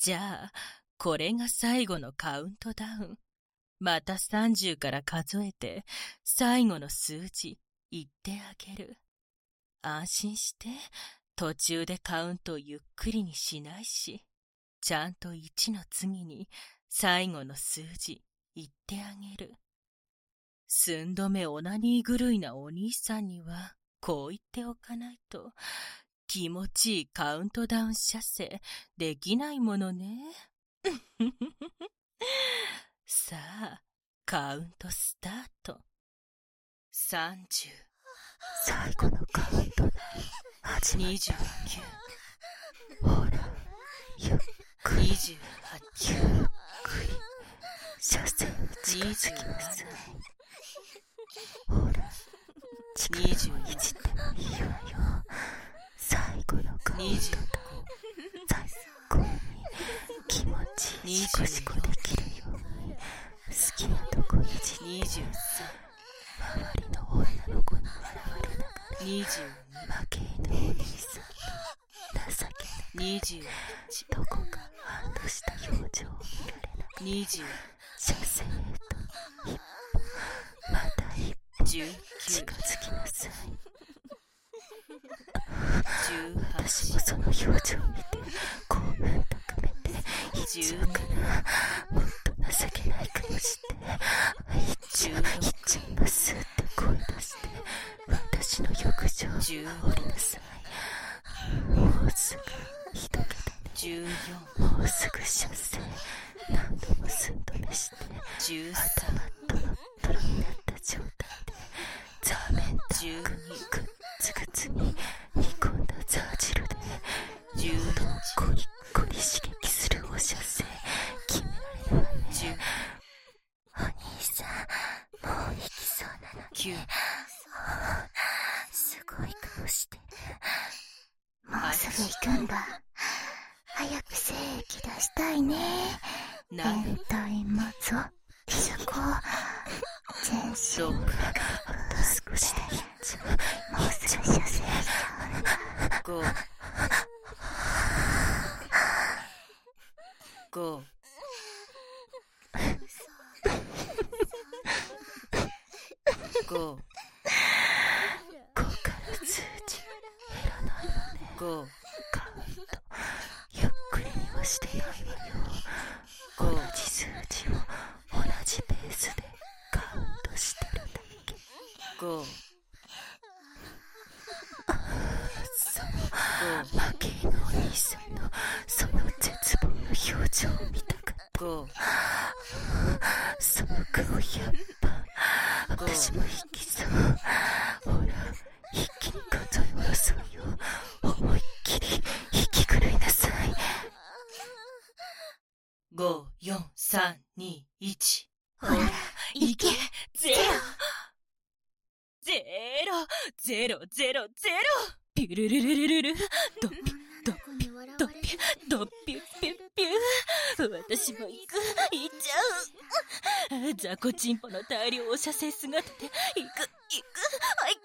じゃあ、これが最後のカウントダウン。また30から数えて、最後の数字言ってあげる。安心して、途中でカウントゆっくりにしないし、ちゃんと1の次に最後の数字言ってあげる。寸止めオナニー狂いなお兄さんには、こう言っておかないと、気持ちいいカウントダウン射精できないものね。さあ、カウントスタート。30。 最後のカウントダウン始まった。 29。 ほら、ゆっくり 28。 ゆっくり射精に近づきなさい。ほら、力をいじってもいいわよ。最後のカウントダウン、最後に気持ちいいシコシコできるように好きなとこいじって、 23。 周りの女の子に笑われながら 22。 負け犬お兄さんと情けな 21。 どこか安堵した表情を見られながら 20。 射精へと一歩また一歩近 19。 づきなさい。私 18。 もその表情を見て興奮高めていっちゃうからもっと情けない顔していっちゃいますって声出して私の浴場に降りなさい。もうすぐ一桁で 14。 もうすぐ射精何度も寸止めして 13。 頭トロットロになった状態でザーメンタンクにグッツグツに煮込んだザー汁で喉をゴリゴリ刺激するお射精決められるわね。お兄さんもう行きそうなの 9。 にすごい顔してる。もうすぐ行くんだ。早く精液出したいね。 7。 体もぞそこ全身 6。 少しでいっちゃう。もうすぐ射精しちゃう。 5。5。5。 5から数字減らないわね。 5。 カウントゆっくりにはしてないわよ。同じ数字を同じペースでカウントしてるだけ。 5。 負け犬お兄さんのその絶望の表情を見たかった。 5。 その顔やっぱ私も引きそう。ほら一気に数え下ろそうよ。思いっきり息狂いなさい。 5、4、3、2、1。 ほらいけ、ゼロ。ゼロ、ゼロ。ピュルルルルルル。ドッピ、ドッピ、ドッピ、ドッピュッピュッピュ。私も行っちゃう。雑魚チンポの大量お射精姿で行く。はい、